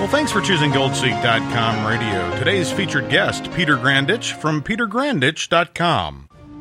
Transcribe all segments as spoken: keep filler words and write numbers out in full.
Well, thanks for choosing Gold Seek dot com radio. Today's featured guest, Peter Grandich from Peter Grandich dot com.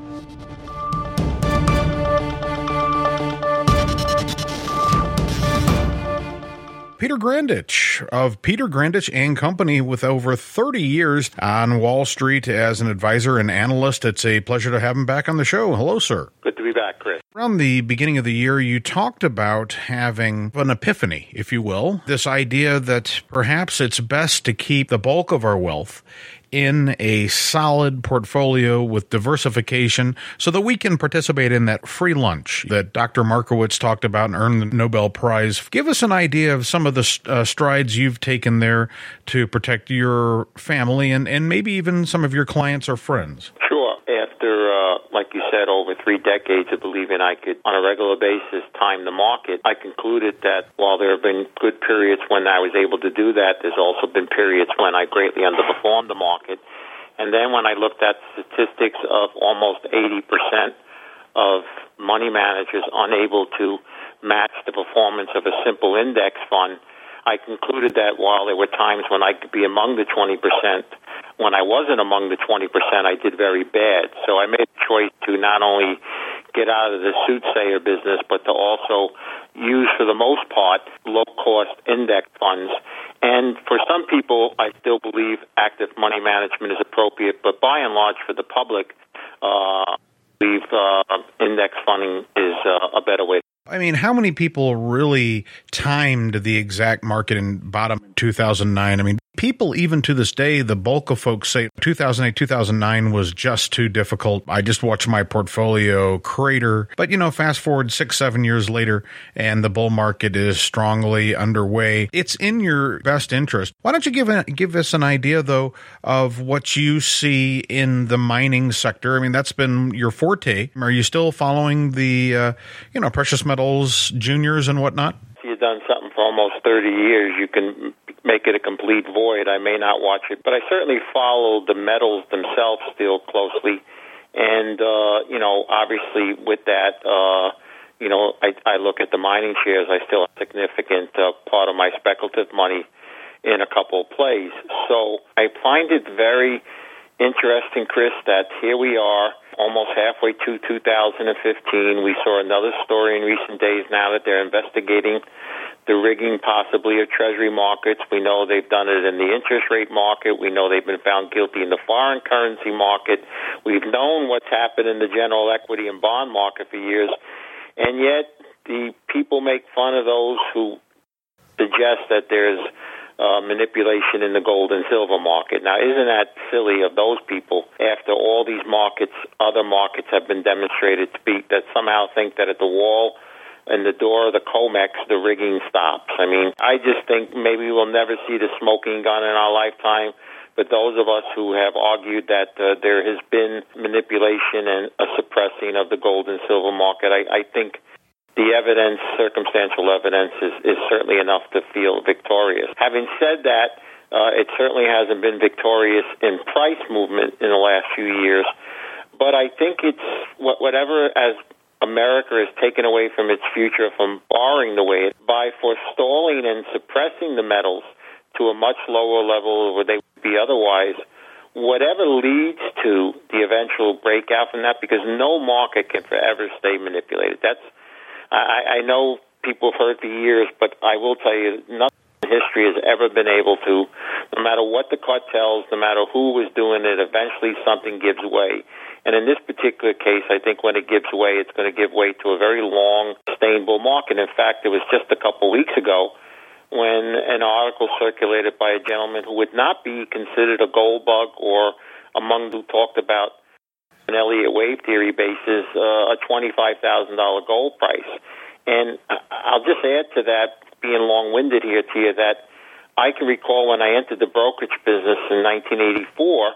Peter Grandich of Peter Grandich and Company, with over thirty years on Wall Street as an advisor and analyst. It's a pleasure to have him back on the show. Hello, sir. Good to be back, Chris. Around the beginning of the year, you talked about having an epiphany, if you will, this idea that perhaps it's best to keep the bulk of our wealth in a solid portfolio with diversification so that we can participate in that free lunch that Doctor Markowitz talked about and earned the Nobel Prize. Give us an idea of some of the uh, strides you've taken there to protect your family and, and maybe even some of your clients or friends. Sure. After, uh, like you said, over three decades of believing I could, on a regular basis, time the market, I concluded that while there have been good periods when I was able to do that, there's also been periods when I greatly underperformed the market. And then when I looked at statistics of almost eighty percent of money managers unable to match the performance of a simple index fund, I concluded that while there were times when I could be among the twenty percent, when I wasn't among the twenty percent, I did very bad. So I made a choice to not only get out of the soothsayer business, but to also use, for the most part, low-cost index funds. And for some people, I still believe active money management is appropriate, but by and large, for the public, uh, I believe uh, index funding is uh, a better way. I mean, how many people really timed the exact market in bottom two thousand nine? I mean, people, even to this day, the bulk of folks say two thousand eight, two thousand nine was just too difficult. I just watched my portfolio crater. But, you know, fast forward six, seven years later, and the bull market is strongly underway. It's in your best interest. Why don't you give a, give us an idea, though, of what you see in the mining sector? I mean, that's been your forte. Are you still following the, uh, you know, precious metals, juniors and whatnot? You've done something for almost thirty years. You can make it a complete void. I may not watch it, but I certainly follow the metals themselves still closely. And, uh, you know, obviously with that, uh, you know, I, I look at the mining shares. I still have a significant uh, part of my speculative money in a couple of plays. So I find it very interesting, Chris, that here we are, almost halfway to two thousand fifteen. We saw another story in recent days now that they're investigating the rigging possibly of treasury markets. We know they've done it in the interest rate market. We know they've been found guilty in the foreign currency market. We've known what's happened in the general equity and bond market for years. And yet the people make fun of those who suggest that there's Uh, manipulation in the gold and silver market. Now, isn't that silly of those people, after all these markets, other markets have been demonstrated to be, that somehow think that at the wall and the door of the COMEX, the rigging stops? I mean, I just think maybe we'll never see the smoking gun in our lifetime, but those of us who have argued that uh, there has been manipulation and a suppressing of the gold and silver market, I, I think the evidence, circumstantial evidence, is, is certainly enough to feel victorious. Having said that, uh, it certainly hasn't been victorious in price movement in the last few years. But I think it's whatever, as America has taken away from its future from borrowing the way, by forestalling and suppressing the metals to a much lower level where they would be otherwise, whatever leads to the eventual breakout from that, because no market can forever stay manipulated. That's I, I know people have heard for years, but I will tell you, nothing in history has ever been able to, no matter what the cartels, no matter who was doing it, eventually something gives way. And in this particular case, I think when it gives way, it's going to give way to a very long, sustainable market. In fact, it was just a couple weeks ago when an article circulated by a gentleman who would not be considered a gold bug or among who talked about an Elliott wave theory basis, uh, a twenty-five thousand dollars gold price. And I'll just add to that, being long-winded here to you, that I can recall when I entered the brokerage business in nineteen eighty-four,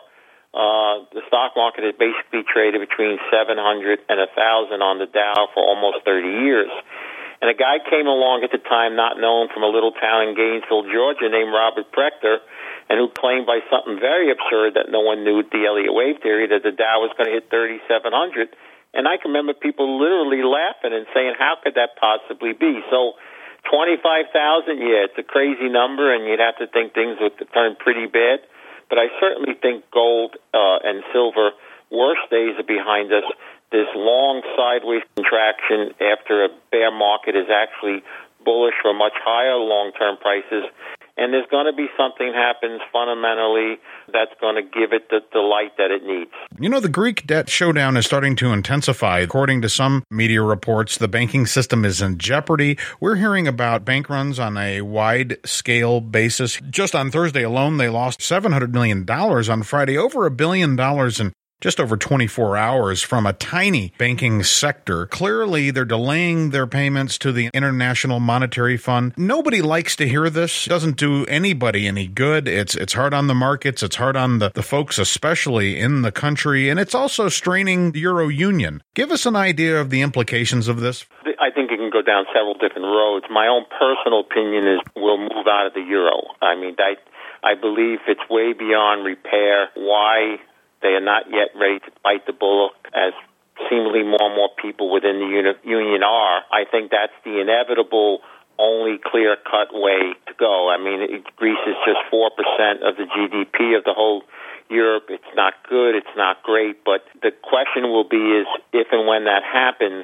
uh, the stock market had basically traded between seven hundred and one thousand on the Dow for almost thirty years. And a guy came along at the time, not known, from a little town in Gainesville, Georgia, named Robert Prechter, and who claimed by something very absurd that no one knew the Elliott wave theory, that the Dow was going to hit thirty-seven hundred. And I can remember people literally laughing and saying, how could that possibly be? So twenty-five thousand, yeah, it's a crazy number, and you'd have to think things would turn pretty bad. But I certainly think gold uh, and silver, worst days are behind us. This long sideways contraction after a bear market is actually bullish for much higher long-term prices. And there's going to be something happens fundamentally that's going to give it the, the light that it needs. You know, the Greek debt showdown is starting to intensify. According to some media reports, the banking system is in jeopardy. We're hearing about bank runs on a wide-scale basis. Just on Thursday alone, they lost seven hundred million dollars. On Friday, over a billion dollars in just over twenty-four hours from a tiny banking sector. Clearly, they're delaying their payments to the International Monetary Fund. Nobody likes to hear this. It doesn't do anybody any good. It's it's hard on the markets. It's hard on the, the folks, especially in the country. And it's also straining the Euro Union. Give us an idea of the implications of this. I think it can go down several different roads. My own personal opinion is we'll move out of the euro. I mean, I, I believe it's way beyond repair. Why they are not yet ready to bite the bullet, as seemingly more and more people within the uni- union are. I think that's the inevitable, only clear-cut way to go. I mean, it, Greece is just four percent of the G D P of the whole Europe. It's not good. It's not great. But the question will be is if and when that happens,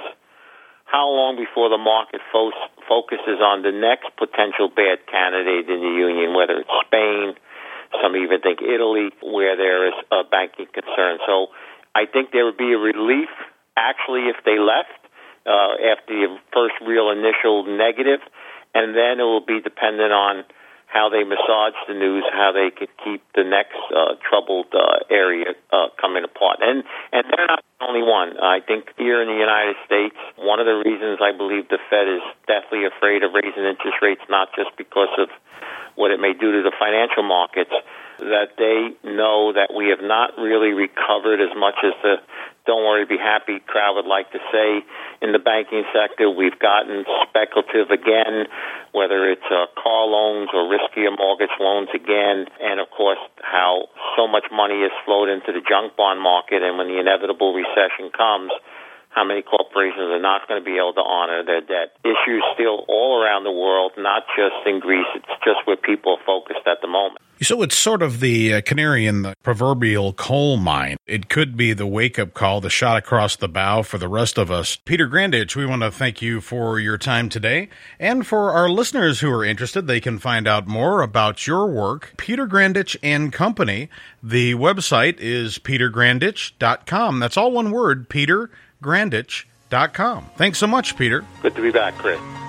how long before the market fo- focuses on the next potential bad candidate in the union, whether it's Spain, some even think Italy, where there is a banking concern. So I think there would be a relief, actually, if they left uh, after the first real initial negative, and then it will be dependent on how they massage the news, how they could keep the next uh, troubled uh, area uh, coming apart. And and they're not the only one. I think here in the United States, one of the reasons I believe the Fed is deathly afraid of raising interest rates, not just because of what it may do to the financial markets, that they know that we have not really recovered as much as the don't worry, be happy crowd would like to say. In the banking sector, we've gotten speculative again, whether it's uh, car loans or riskier mortgage loans again, and of course how so much money is flowed into the junk bond market, and when the inevitable recession comes, how many corporations are not going to be able to honor their debt. Issues still all around the world, not just in Greece. It's just where people are focused at the moment. So it's sort of the uh, canary in the proverbial coal mine. It could be the wake-up call, the shot across the bow for the rest of us. Peter Grandich, we want to thank you for your time today. And for our listeners who are interested, they can find out more about your work. Peter Grandich and Company. The website is peter grandich dot com. That's all one word, peter grandich dot com. Thanks so much, Peter. Good to be back, Chris.